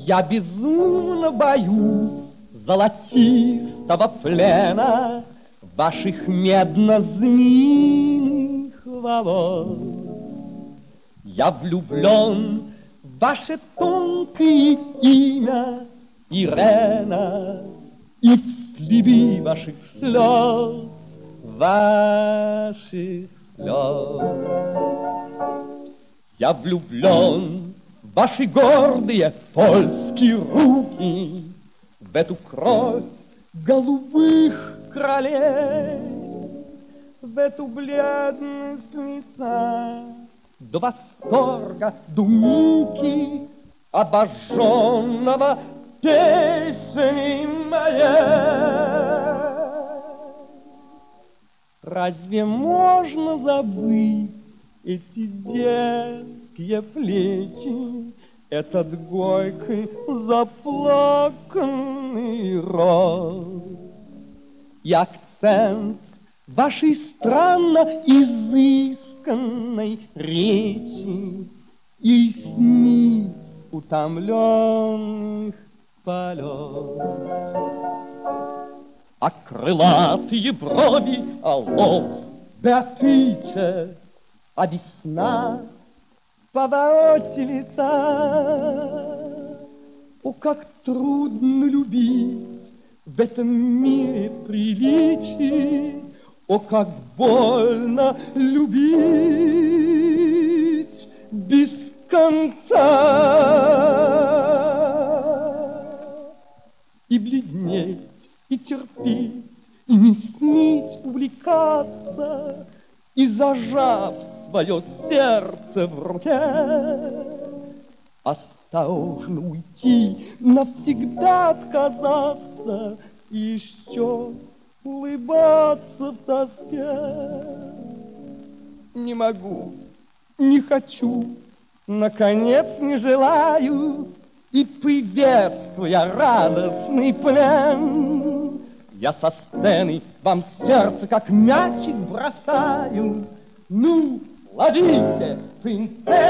Я безумно боюсь золотистого плена ваших медно-змеиных волос. Я влюблен в ваше тонкое имя Ирена и в следы ваших слез, Я влюблен в ваши гордые польские руки, в эту кровь голубых королей, в эту бледность лица, до восторга, до муки, обожженного песней моей. Разве можно забыть эти детские плечи, этот горький заплаканный рот и акцент вашей странно изысканной речи и сни утомленных полет? А крылатые брови, лоб Беатриче, а весна в повороте лица. О, как трудно любить в этом мире приличий, о, как больно любить без конца. И бледнеть, и терпеть, и не сметь увлекаться, и зажав свое сердце в руке, осторожно уйти, навсегда отказаться, и еще улыбаться в тоске. Не могу, не хочу, наконец не желаю, и приветствуя радостный плен, я со сцены вам сердце, как мячик, бросаю. Ну, ловите, принцесса!